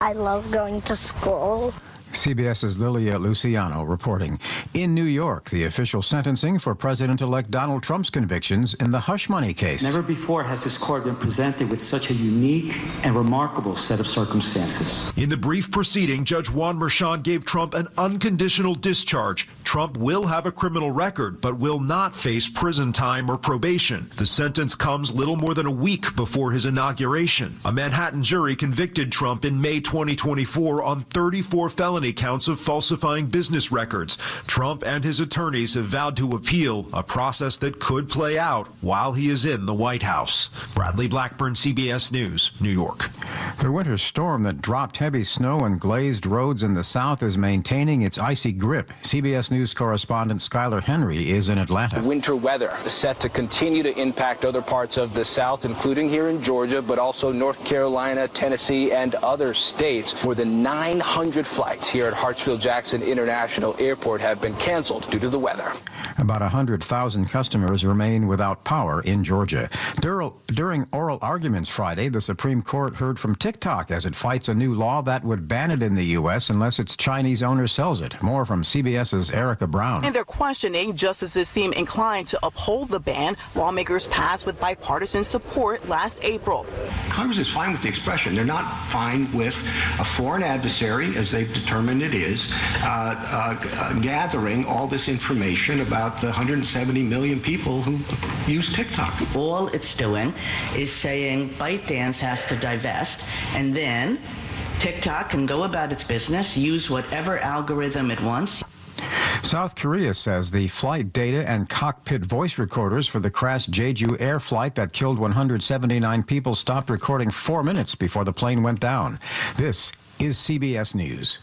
I love going to school. CBS's Lilia Luciano reporting. In New York, the official sentencing for President-elect Donald Trump's convictions in the hush money case. Never before has this court been presented with such a unique and remarkable set of circumstances. In the brief proceeding, Judge Juan Merchan gave Trump an unconditional discharge. Trump will have a criminal record, but will not face prison time or probation. The sentence comes little more than a week before his inauguration. A Manhattan jury convicted Trump in May 2024 on 34 felony counts of falsifying business records. Trump and his attorneys have vowed to appeal, a process that could play out while he is in the White House. Bradley Blackburn, CBS News, New York. The winter storm that dropped heavy snow and glazed roads in the south is maintaining its icy grip. CBS News correspondent Skylar Henry is in Atlanta. Winter weather is set to continue to impact other parts of the south, including here in Georgia, but also North Carolina, Tennessee, and other states. More than 900 flights here at Hartsfield-Jackson International Airport have been canceled due to the weather. About 100,000 customers remain without power in Georgia. During oral arguments Friday, the Supreme Court heard from TikTok as it fights a new law that would ban it in the U.S. unless its Chinese owner sells it. More from CBS's Erica Brown. In their questioning, justices seem inclined to uphold the ban lawmakers passed with bipartisan support last April. Congress is fine with the expression. They're not fine with a foreign adversary, as they've determined it is, gathering all this information about the 170 million people who use TikTok. All it's doing is saying ByteDance has to divest, and then TikTok can go about its business, use whatever algorithm it wants. South Korea says the flight data and cockpit voice recorders for the crashed Jeju Air flight that killed 179 people stopped recording 4 minutes before the plane went down. This is CBS News.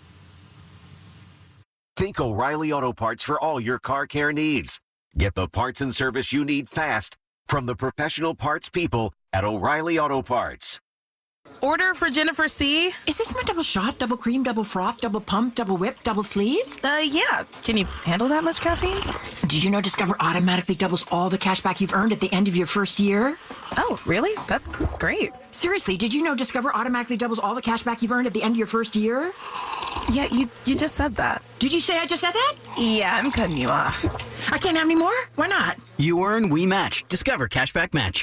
Think O'Reilly Auto Parts for all your car care needs. Get the parts and service you need fast from the professional parts people at O'Reilly Auto Parts. Order for Jennifer C. Is this my double shot, double cream, double froth, double pump, double whip, double sleeve? Yeah. Can you handle that much caffeine? Did you know Discover automatically doubles all the cash back you've earned at the end of your first year? Oh, really? That's great. Seriously, did you know Discover automatically doubles all the cash back you've earned at the end of your first year? Yeah, you just said that. Did you say I just said that? Yeah, I'm cutting you off. I can't have any more? Why not? You earn, we match. Discover Cashback Match.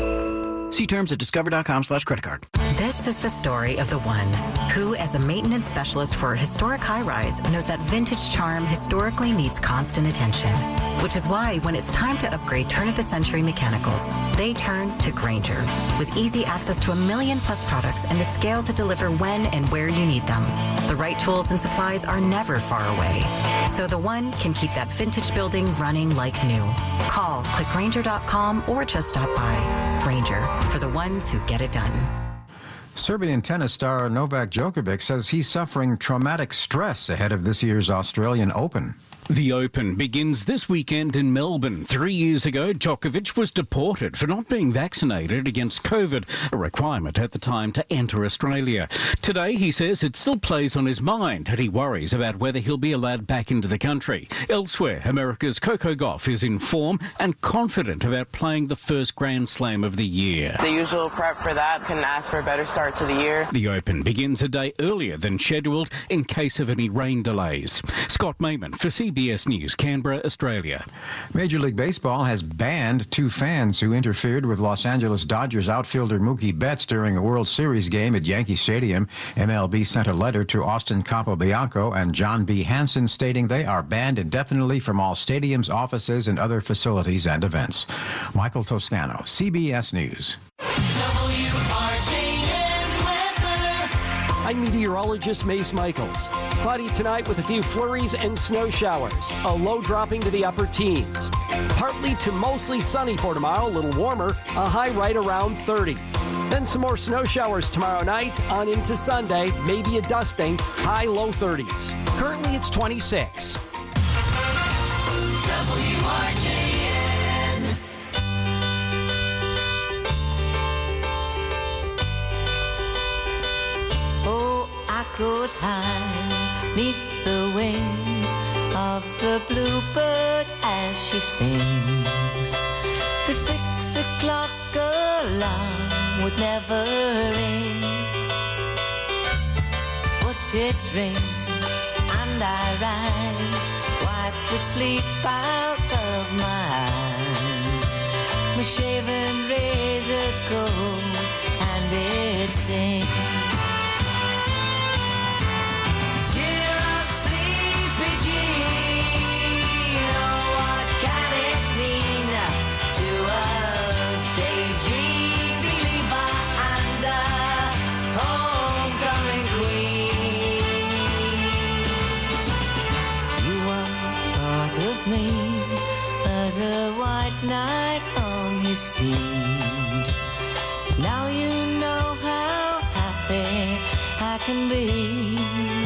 See terms at discover.com/creditcard. This is the story of the one who, as a maintenance specialist for a historic high-rise, knows that vintage charm historically needs constant attention. Which is why, when it's time to upgrade turn-of-the-century mechanicals, they turn to Grainger. With easy access to 1 million-plus products and the scale to deliver when and where you need them. The right tools and supplies are never far away. So the one can keep that vintage building running like new. Call, click Grainger.com, or just stop by. Grainger, for the ones who get it done. Serbian tennis star Novak Djokovic says he's suffering traumatic stress ahead of this year's Australian Open. The Open begins this weekend in Melbourne. 3 years ago, Djokovic was deported for not being vaccinated against COVID, a requirement at the time to enter Australia. Today, he says it still plays on his mind and he worries about whether he'll be allowed back into the country. Elsewhere, America's Coco Gauff is in form and confident about playing the first Grand Slam of the year. The usual prep for that, can ask for a better start to the year. The Open begins a day earlier than scheduled in case of any rain delays. Scott Mayman for CBS News, Canberra, Australia. Major League Baseball has banned 2 fans who interfered with Los Angeles Dodgers outfielder Mookie Betts during a World Series game at Yankee Stadium. MLB sent a letter to Austin Capobianco and John B. Hansen stating they are banned indefinitely from all stadiums, offices, and other facilities and events. Michael Toscano, CBS News. I'm meteorologist Mace Michaels. Cloudy tonight with a few flurries and snow showers. A low dropping to the upper teens. Partly to mostly sunny for tomorrow, a little warmer, a high right around 30. Then some more snow showers tomorrow night on into Sunday, maybe a dusting, high low 30s. Currently it's 26. WRJN. Oh, I could hide neath the wings of the bluebird as she sings. The 6 o'clock alarm would never ring. it rains and I rise, wipe the sleep out of my eyes. My shaven razor's cold and it stings. Cheer up, sleepy Jean. Oh, what can it mean to a daydream believer and a homecoming queen? You once thought of me as a white knight on his steed. Now you know how happy I can be.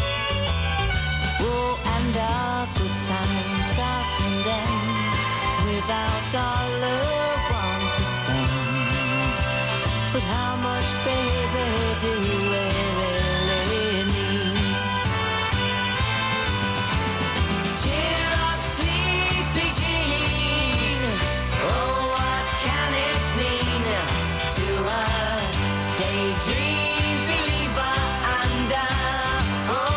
Oh, and our good time starts and ends without $1 to spend. But how much, baby, do we really need? Cheer up, sleepy Jean. Oh, what can it mean to a daydream believer and a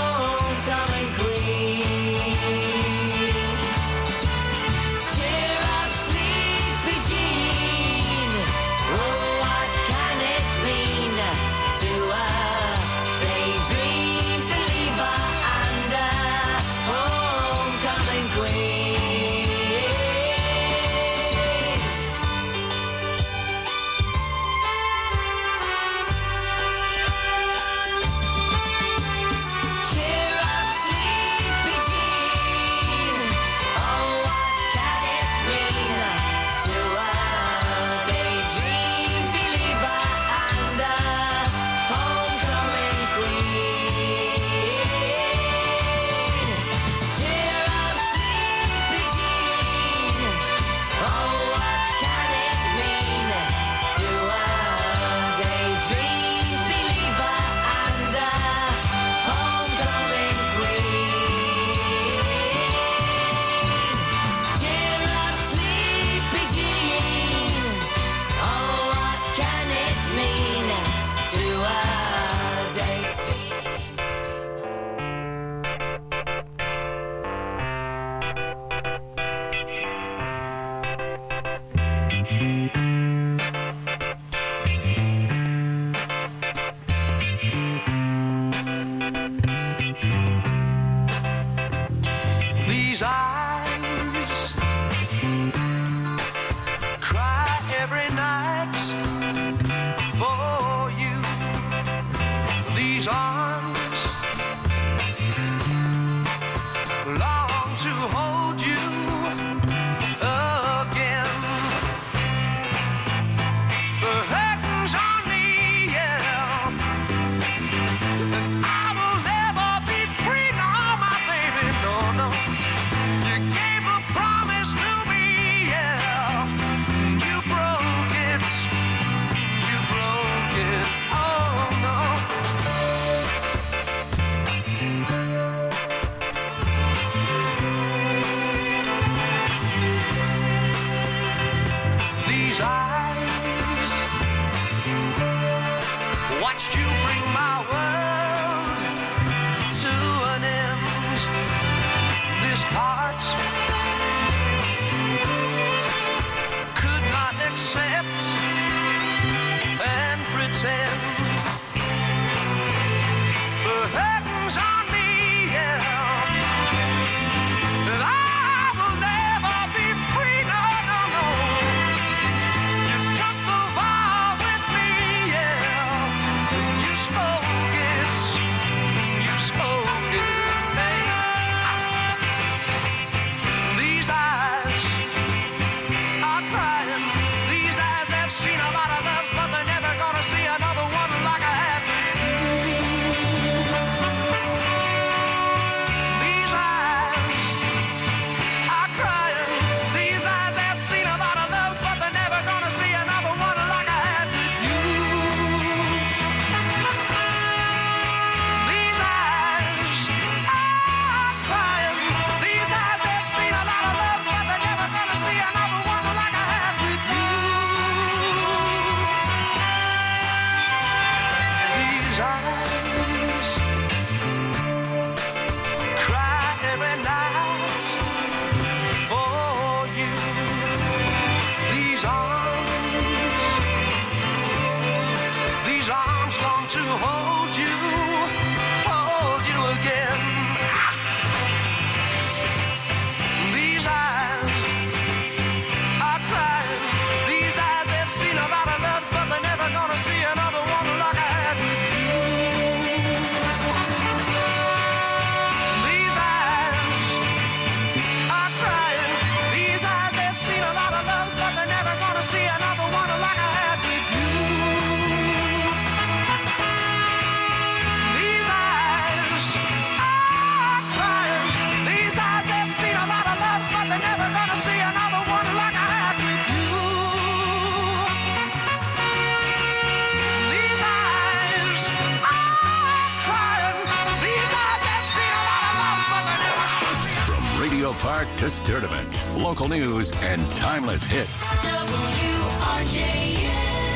Park to Sturdivant. Local news and timeless hits. WRJN.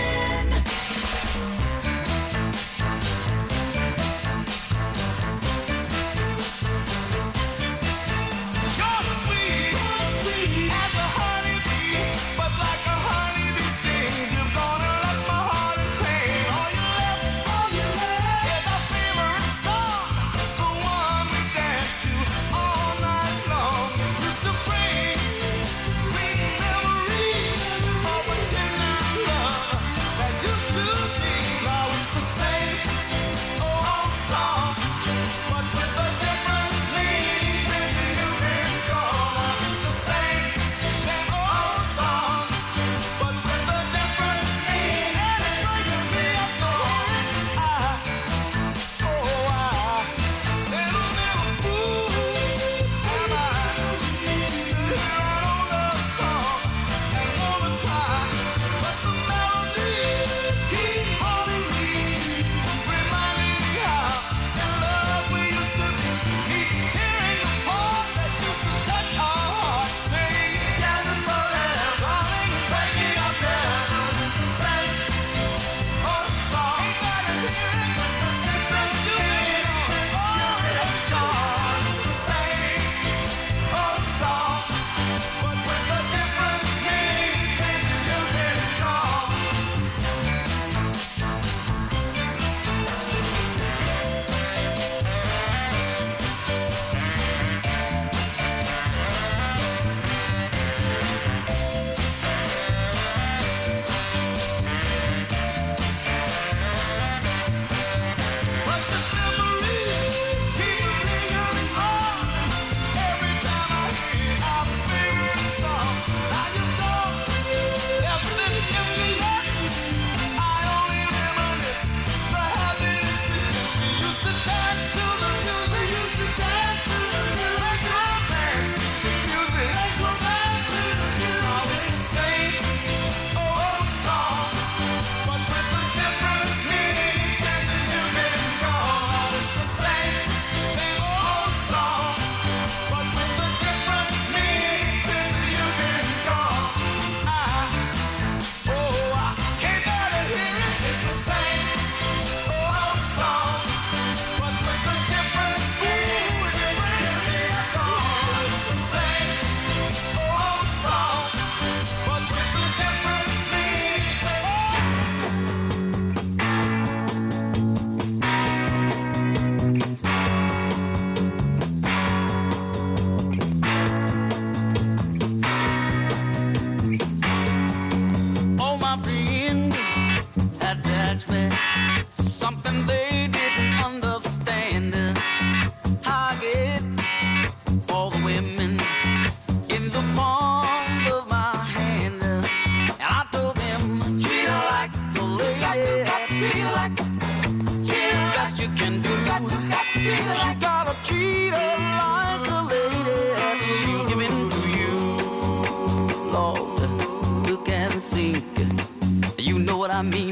I mean,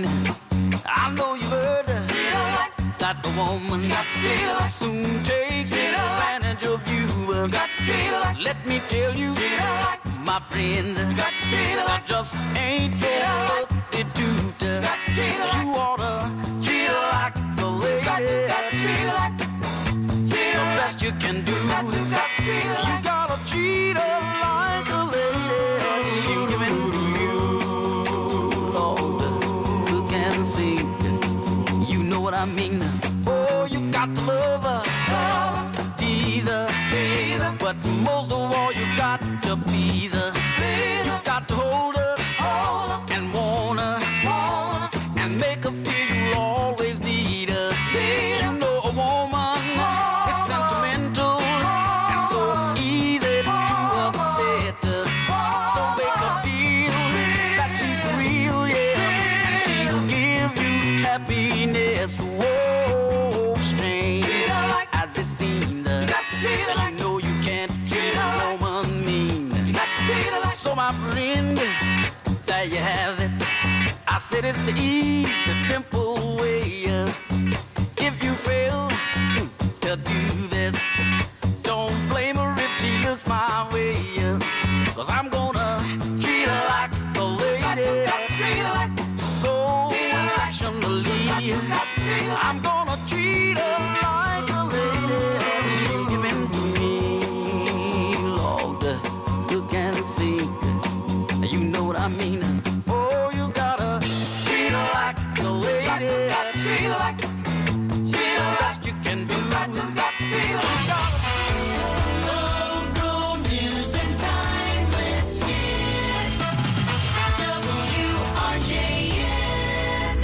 I know you've heard that the woman will soon take advantage of you. Let me tell you, my friend, that just ain't your substitute. So you ought to treat her like the lady. The best you can do. You gotta treat her like a lady. She'll give in to you, Lord, who can sing. You know what I mean? Oh, you got to love her, tease her, but most of all, you got to please her. You got to hold her and want her and make her feel you'll always need her. You know a woman is sentimental and so easy to upset her. So make her feel that she's real, yeah, and she'll give you happiness. Whoa, strange as it seems, you know you can't treat a woman mean. So my friend, there you have it. I said it's the easy, simple way. If you fail to do this, don't blame her if she looks my way. 'cause I'm gonna treat her like a lady. So affectionately. I'm gonna treat her like a lady. She giving to me, Lord, look and see. You know what I mean? Oh, you gotta treat her like a lady. Treat her like the best you can do. Local news and timeless hits. WRJN.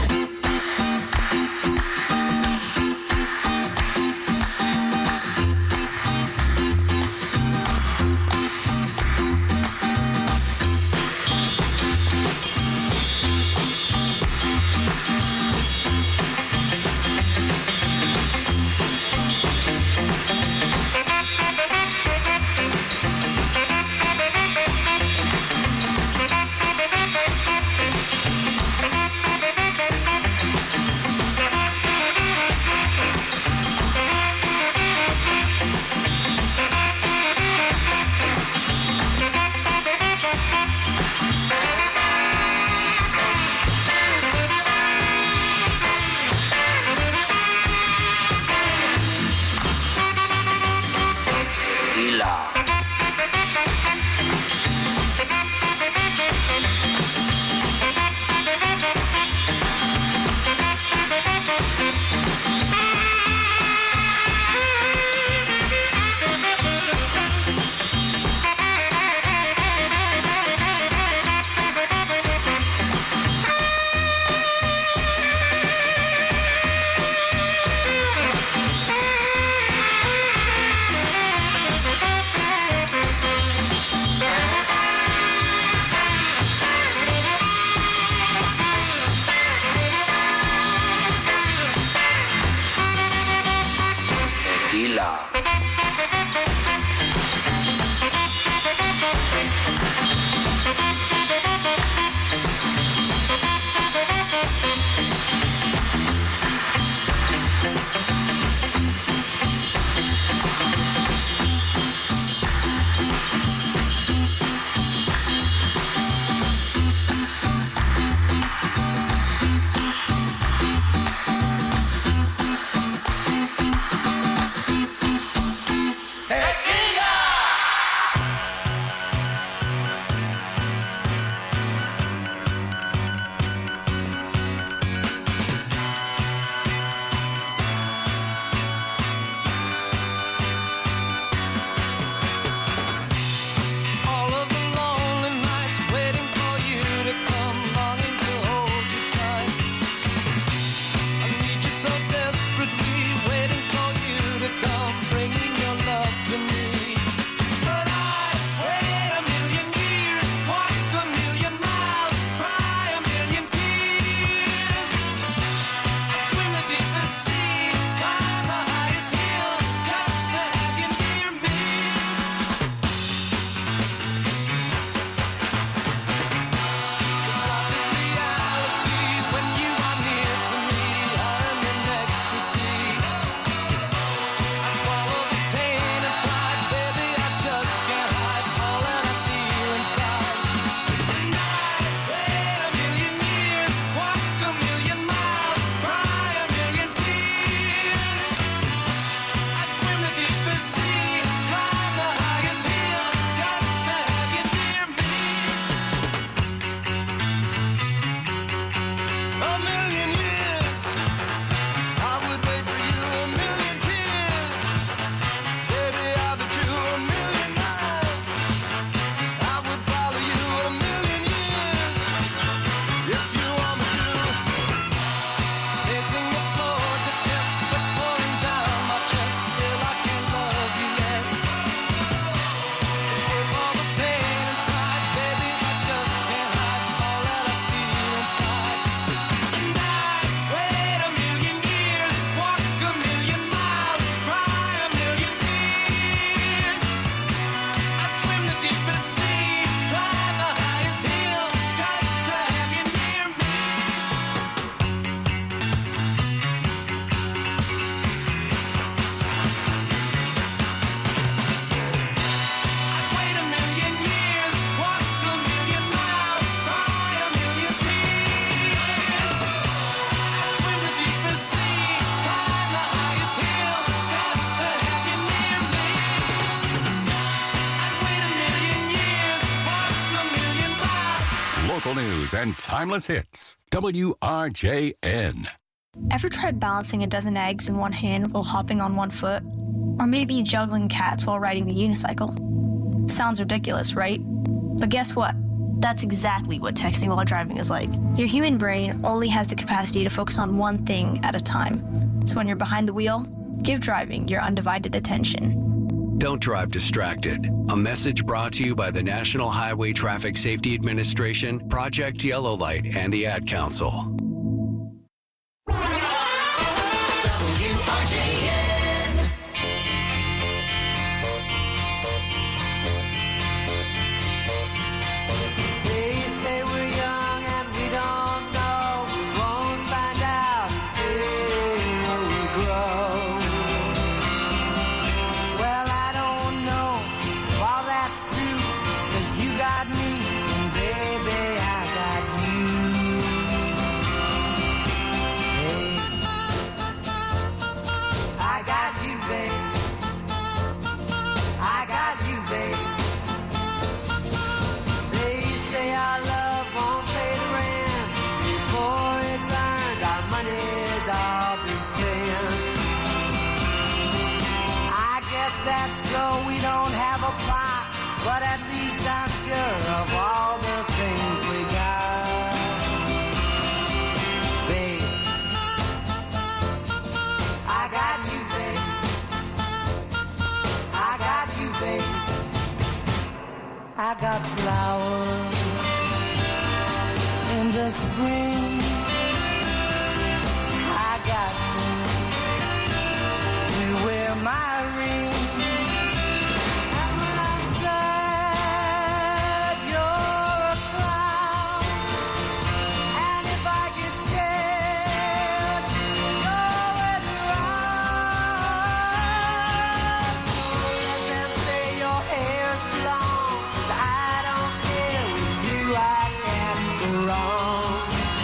Local news and timeless hits. WRJN. Ever tried balancing a dozen eggs in one hand while hopping on one foot? Or maybe juggling cats while riding a unicycle? Sounds ridiculous, right? But guess what? That's exactly what texting while driving is like. Your human brain only has the capacity to focus on one thing at a time. So when you're behind the wheel, give driving your undivided attention. Don't drive distracted. A message brought to you by the National Highway Traffic Safety Administration, Project Yellow Light, and the Ad Council. They say we're young and we don't know. We won't find out until we grow. Well, I don't know if all that's true, 'cause you got me, and baby, I got you. Hey, I got you, babe. I got you, babe. They say our love won't pay the rent before it's earned. Our money's all been spent. I guess that's so we don't have a plot, but at least I'm sure of all the things we got. Babe, I got you, babe. I got you, babe. I got flowers in the spring. I got you to wear my ring. And when I'm sad, you're a clown. And if I get scared, you're always around. So let them say your hair's too long, 'cause I don't care. With you I can't go wrong.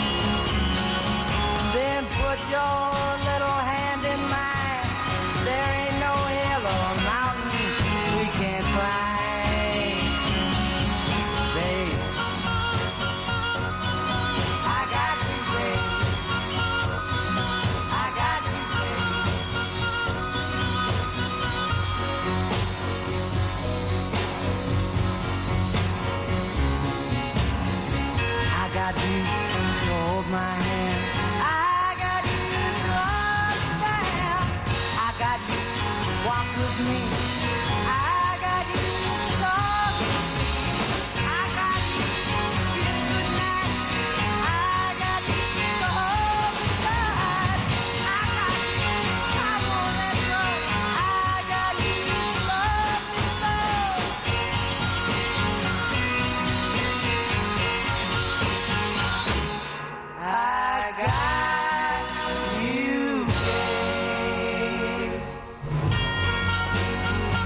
Then put your little hand in mine. There ain't no hill or mountain we can't climb. Babe, I got you, babe. I got you, babe. I got you to hold my hand. I got you to understand. I got you to walk with me. I got you to talk. I got you to kiss goodnight. I got you to hold me tight. I got you, I won't let go. I got you to love me so. I got you, babe.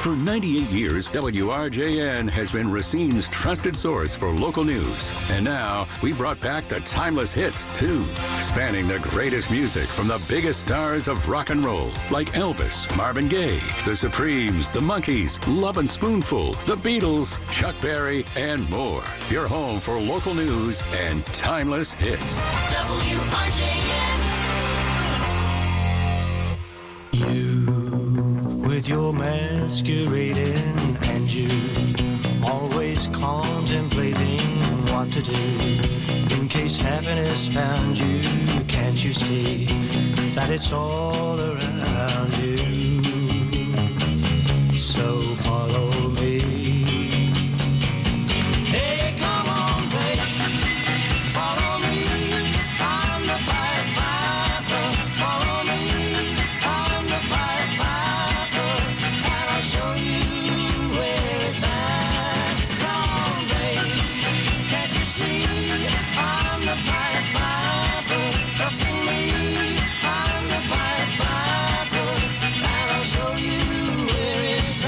For 98 years, WRJN has been Racine's trusted source for local news. And now, we brought back the timeless hits, too, spanning the greatest music from the biggest stars of rock and roll, like Elvis, Marvin Gaye, The Supremes, The Monkees, Lovin' Spoonful, The Beatles, Chuck Berry, and more. Your home for local news and timeless hits. WRJN. With your masquerading and you always contemplating what to do in case happiness found you. Can't you see that it's all around you? So follow me. Hey, come on, baby, follow me. I'm the Pied Piper. Follow me. I'm the Pied Piper, and I'll show you where it's at. Come on, baby, can't you see? I'm the Pied Piper. Trust in me. I'm the Pied Piper, and I'll show you where it's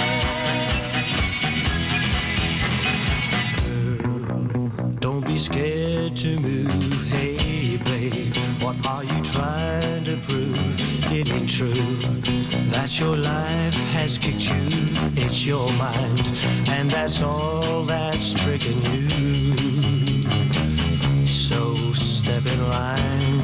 at. Don't be scared to move. Hey, babe, what are you trying to prove? It ain't true that your life has kicked you. It's your mind, and that's all that's tricking you. So step in line.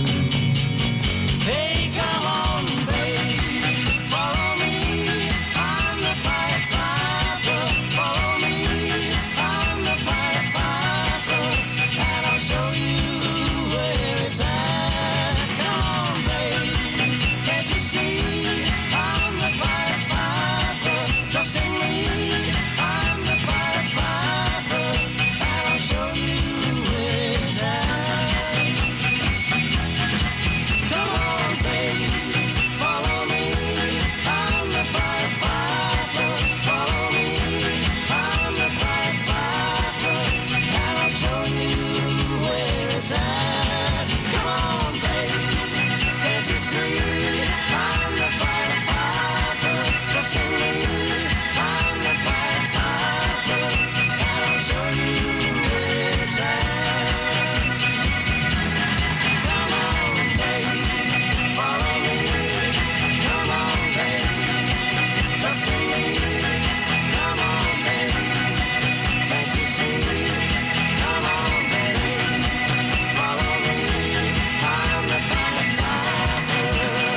Hey, come on, baby, follow me. I'm the Pied Piper. Follow me. I'm the Pied Piper, and I'll show you where it's at. Come on, baby, can't you see? I'm the Pied Piper. Trust in me. I'm the Pied Piper, and I'll show you where it's at. Come on, baby, follow me. I'm the Pied Piper. Follow me. I'm the Pied Piper, and I'll show you where it's at. Come on, baby, can't you see? I'm the Pied Piper. Trust in me. I'm the Pied Piper, and I'll show you where it's at. Come on, baby, follow me. Come on, baby, trust in me. Come on, baby, can't you see? Come on, baby, follow me. I'm the Pied Piper.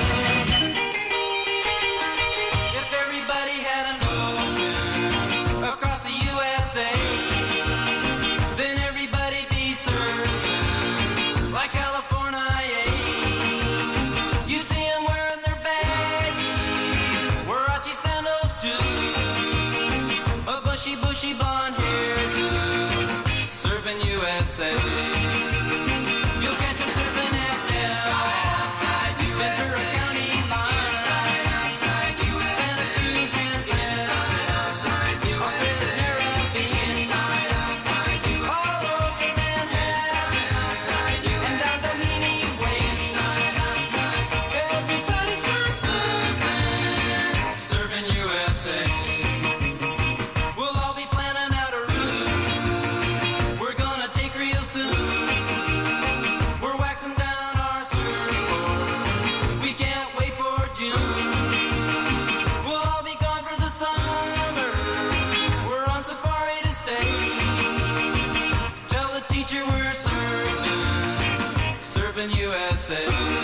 If everybody had an ocean across the USA, then everybody'd be served like California. You'd see them wearing their baggies, Warachi sandals too, a bushy, bushy blonde hairdo, serving USA. You'll catch them surfing at Nell, Ventura County line, Santa Cruz and Trent, Australia, Caribbean, all over Manhattan, and down Doheny Way. Everybody's gone surfing, serving USA. We'll all be planning out a route we're gonna take real soon. We're waxing down our surfboard. We can't wait for June. We'll all be gone for the summer. We're on safari to stay. Tell the teacher we're surfing USA.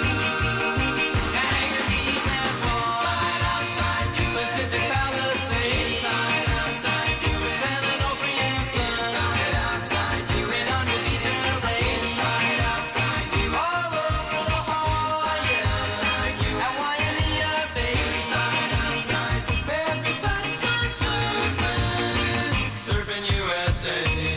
Hangar Keys and Palm, Pacific Palisades, San Onofre and Sun, Redondo Beach and Lake, all over La Jolla, at Waimea Bay. Everybody's gone surfing USA.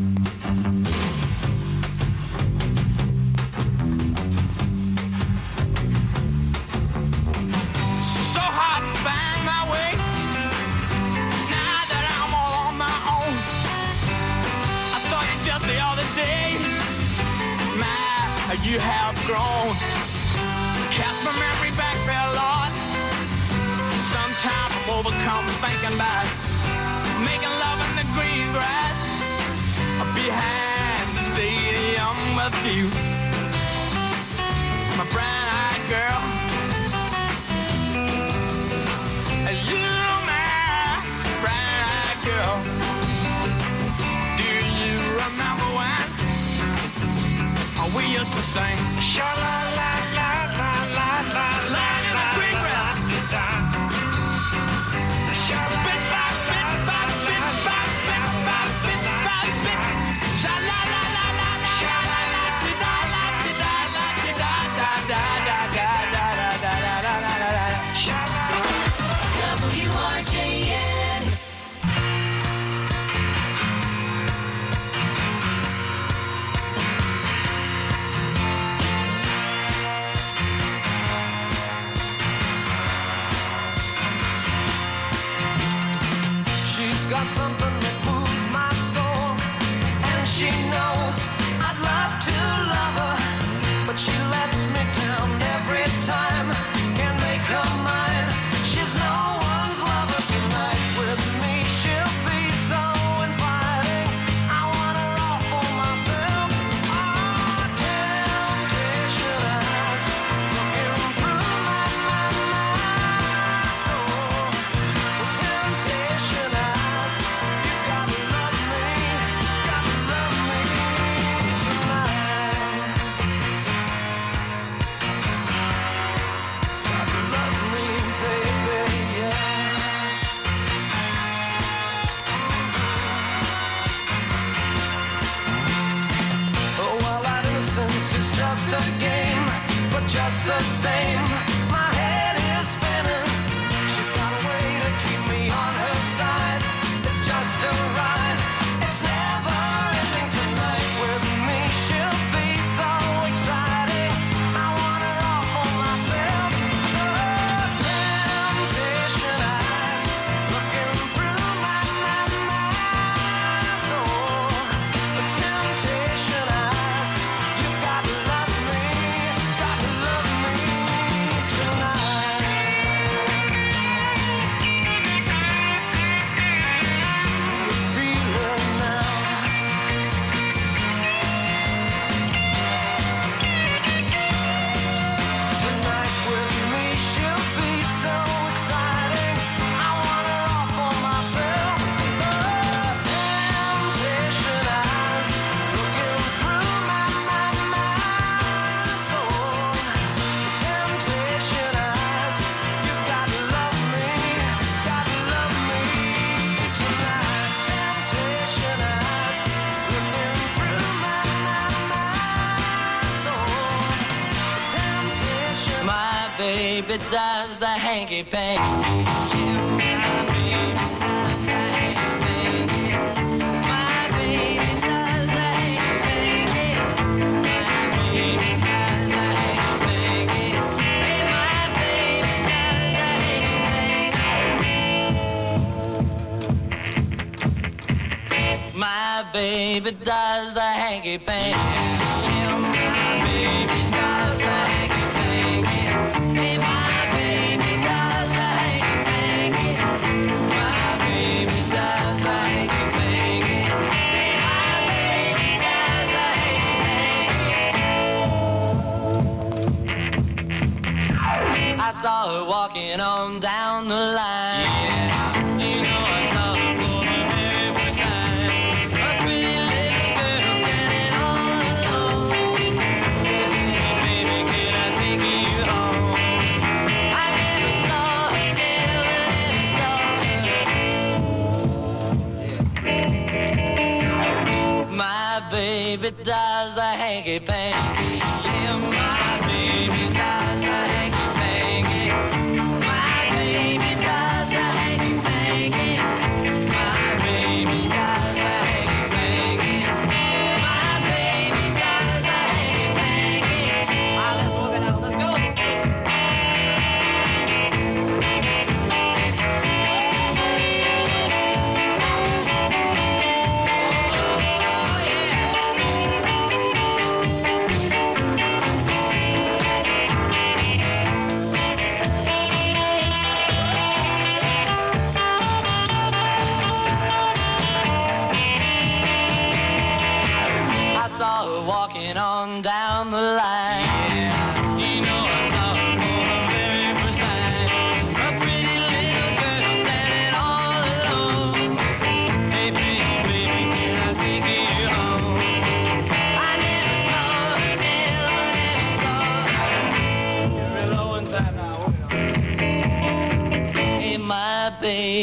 So hard to find my way. Now that I'm all on my own. I saw you just the other day. My, you have grown. Cast my memory back there, Lord. Sometimes I'm overcome thinking about making love in the green grass behind the stadium with you, my brown-eyed girl. You sing. Sha la la la la la la la la la da. Sha la la la la la la la. Sha la la la la la la la da la da la da da da da da da da da da da da. Sha la. WRJN. She's got something that moves my soul, and she knows I'd love to love her, but she lets me down every time. Can't make her mine. She's no one's lover tonight. With me she'll be so inviting. I want her all for myself. Oh, temptation eyes looking through my soul. Temptation eyes, you gotta love me tonight. Gotta love me, baby, yeah. Oh, well, that innocence is just a game, but just the same, my head is spinning. She's got a way to keep me on her side. It's just a ride. It's never ending tonight. With me she'll be so exciting. I want her all for myself. Oh, temptation eyes looking through my soul. The temptation eyes, you gotta love me tonight. Feel it now. Tonight with me she'll be so exciting. I want her all for myself. Oh, temptation eyes looking through my soul. Temptation eyes, you gotta love me tonight. Temptation eyes looking through my soul. Temptation. My baby does the hanky panky. My baby does the hanky panky. My baby does the hanky panky. Hey, my baby does the hanky panky. My baby does the hanky panky. Yeah, my baby does the hanky panky. Hey, my baby does the hanky panky. My baby does the hanky panky. Hey, my baby does the hanky panky. I saw her walking on down the line. Yeah, you know I saw her for the very first time. A pretty little girl standing all alone. Baby, can I take you home? I never saw her, never saw her. My baby does the hanky panky. Yeah, my baby does the hanky panky. My baby does the hanky panky. My baby does the hanky panky. My baby does the hanky panky. Let's walk it out. Let's go.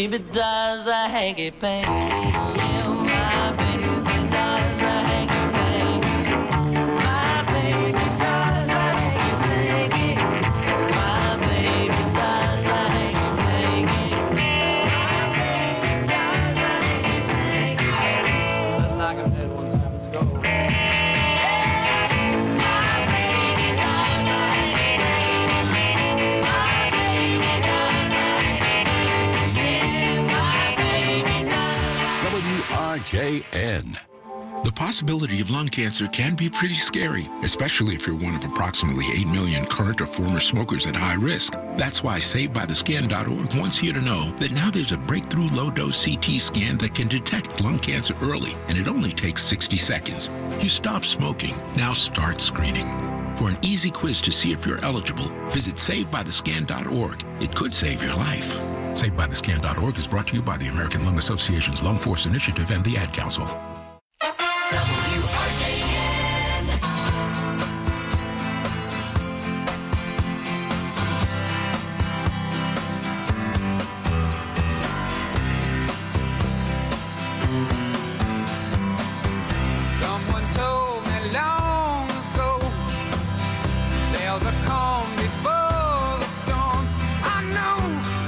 baby does the hanky-panky. Yeah, my baby does the hanky-panky. My baby does the hanky-panky. My baby does the hanky-panky. My baby does the hanky-panky. Let's knock him dead one time. Let's go. WRJN. The possibility of lung cancer can be pretty scary, especially if you're one of approximately 8 million current or former smokers at high risk. That's why SaveByTheScan.org wants you to know that now there's a breakthrough low-dose CT scan that can detect lung cancer early, and it only takes 60 seconds. You stop smoking, now start screening. For an easy quiz to see if you're eligible, visit SaveByTheScan.org. It could save your life. SaveByTheScan.org is brought to you by the American Lung Association's Lung Force Initiative and the Ad Council. Someone told me long ago there's a calm before the storm. I know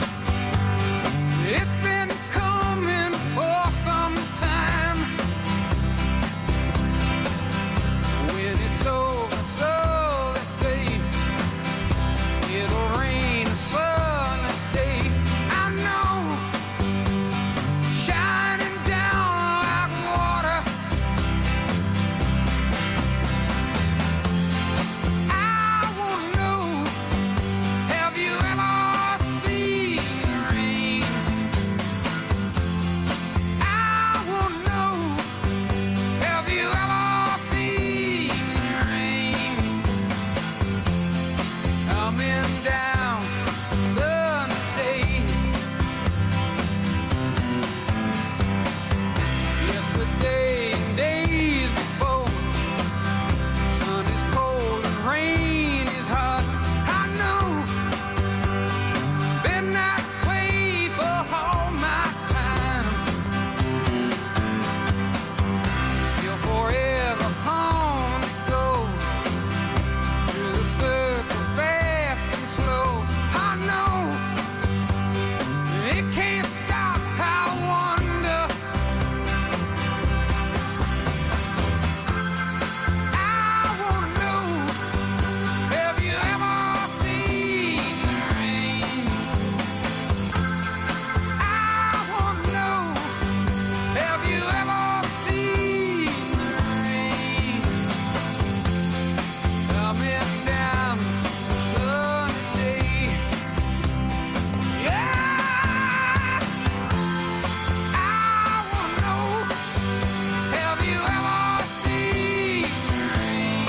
it's been coming for some time. When it's over, so they say it'll rain a sunny day. I know, shining down like water. I wanna know, have you ever seen rain? I wanna know, have you ever seen rain? Coming down Sunday. Yesterday and days before, sun is cold and rain is hot. I know, been that way for all my time. Till forever on it goes, through the circle fast and slow. I know, it can't stop. I wonder, I wanna know, have you ever seen rain? I wanna know, have you ever seen rain? Coming down sunny day. Yeah, I wanna know, have you ever seen rain?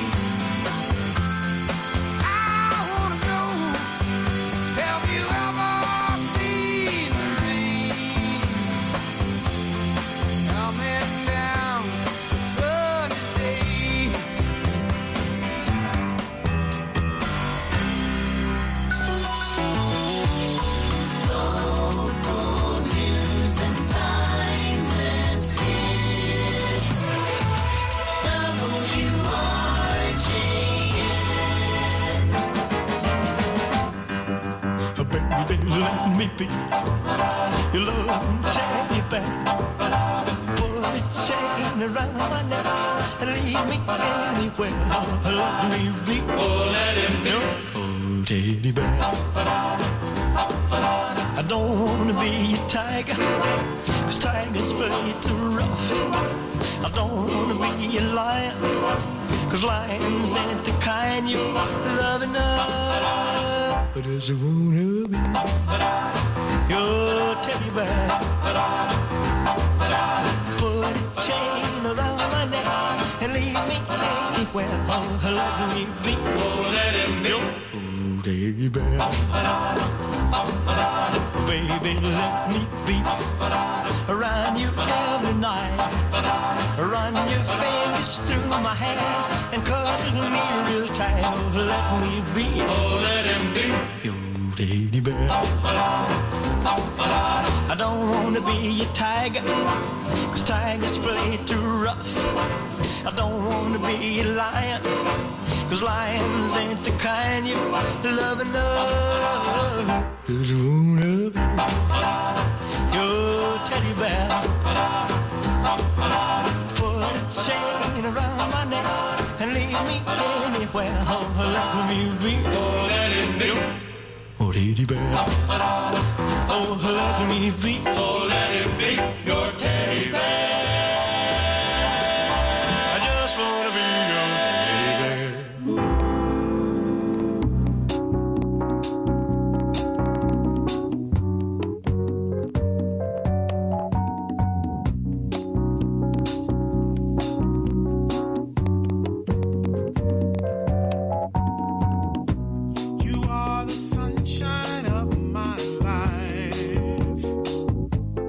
I wanna know, have you ever seen rain? Coming down sunny day. Local news and timeless hits. WRJN. Baby, let me be your loving teddy bear. Put a chain around my neck and lead me anywhere. Let me be. Oh, let him be. Oh, teddy bear. I don't wanna be a tiger, 'cause tigers play too rough. I don't wanna be a lion, 'cause lions ain't the kind you love enough. But I just wanna be your teddy bear. Put a chain around my neck and lead me anywhere. Oh, let me be. Oh, let him be. Oh, teddy bear. Baby, let me be around you every night. Run your fingers through my hair and cuddle me real tight. Oh, let me be. Oh, let him be. Your teddy bear. I don't wanna be a tiger, 'cause tigers play too rough. I don't wanna be a lion, 'cause lions ain't the kind you love enough. Just wanna be your teddy bear. Put a chain around my neck and leave me anywhere. Oh, let me be. Oh, let it be. Oh, teddy bear. Oh, let me be. Oh, let it be your teddy bear. I just wanna be your teddy bear. You are the sunshine of my life.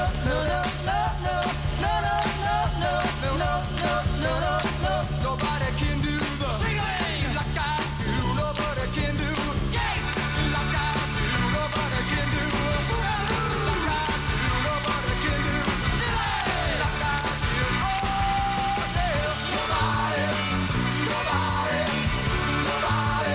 Nobody can do the skate like I do. Nobody can do skate like I do. Nobody can do like I do. Nobody can do like I do. Oh, there's nobody, nobody, nobody,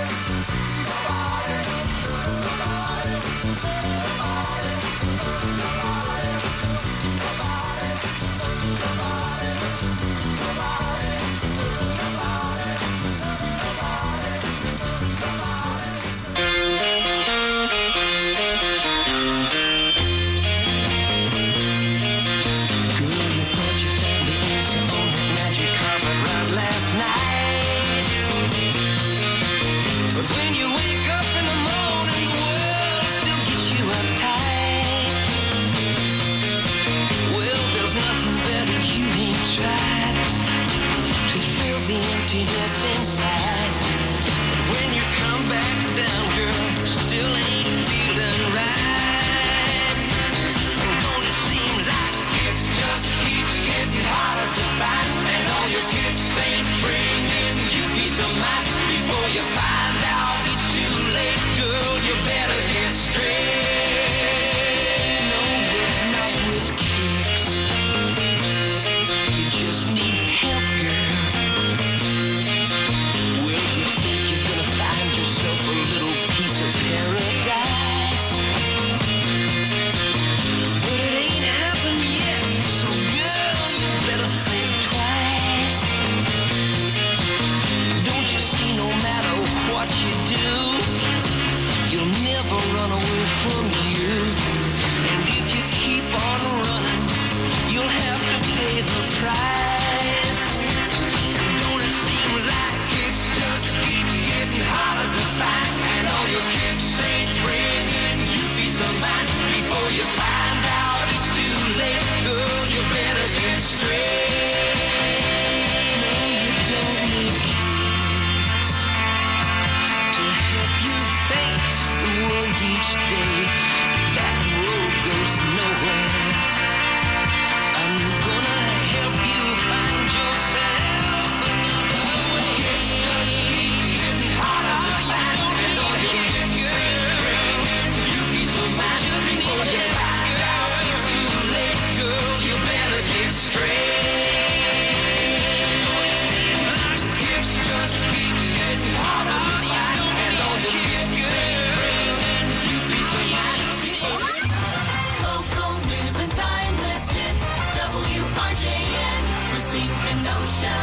But when you wake up in the morning, the world still gets you uptight. Well, there's nothing better you ain't tried to fill the emptiness inside. But when you come back down, girl, still ain't feeling right. And don't it seem like it's just keep getting harder to find? And all your kicks ain't bringing you peace of mind. Before you find out it's too late, girl, you better get straight. No, but not with kicks. You just need help, girl. Well, you think you're gonna find yourself a little piece of paradise, but it ain't happened yet. So, girl, you better think twice. Don't you see, no matter what you do, you'll never run away from you. And if you keep on running, you'll have to pay the price. And don't it seem like it's just keep getting harder to find? And all your kicks ain't bringing you peace of mind. Before you find out it's too late, girl, you better get straight. No, you don't need kicks to help you face the world each day. That road goes nowhere. I'm gonna help you find yourself another way. It's just keep getting harder to find. And all your kicks ain't bringing you peace of mind. Before you find out it's too late, girl, you better get straight. Don't it seem like it's just keep getting harder to find? And all your kicks ain't bringing you peace of mind. Local news and timeless hits. WRJN, Racine, Kenosha.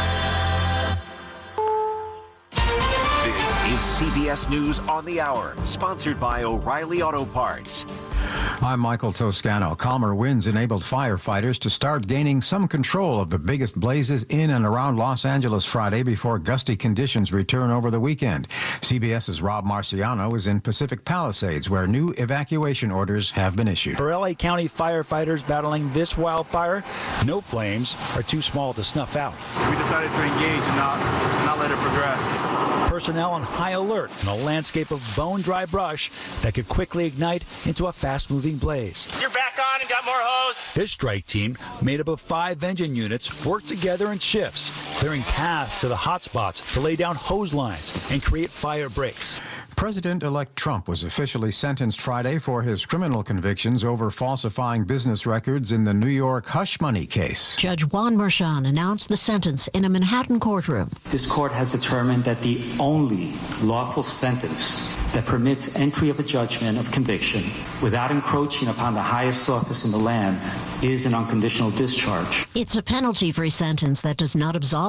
This is CBS News on the Hour, sponsored by O'Reilly Auto Parts. I'm Michael Toscano. Calmer winds enabled firefighters to start gaining some control of the biggest blazes in and around Los Angeles Friday before gusty conditions return over the weekend. CBS's Rob Marciano is in Pacific Palisades, where new evacuation orders have been issued. For LA County firefighters battling this wildfire, no flames are too small to snuff out. We decided to engage and not let it progress. Personnel on high alert in a landscape of bone-dry brush that could quickly ignite into a fast-moving blaze. You're back on and got more hose. This strike team, made up of 5 engine units, worked together in shifts, clearing paths to the hot spots to lay down hose lines and create fire breaks. President-elect Trump was officially sentenced Friday for his criminal convictions over falsifying business records in the New York hush money case. Judge Juan Merchan announced the sentence in a Manhattan courtroom. This court has determined that the only lawful sentence that permits entry of a judgment of conviction without encroaching upon the highest office in the land is an unconditional discharge. It's a penalty-free sentence that does not absolve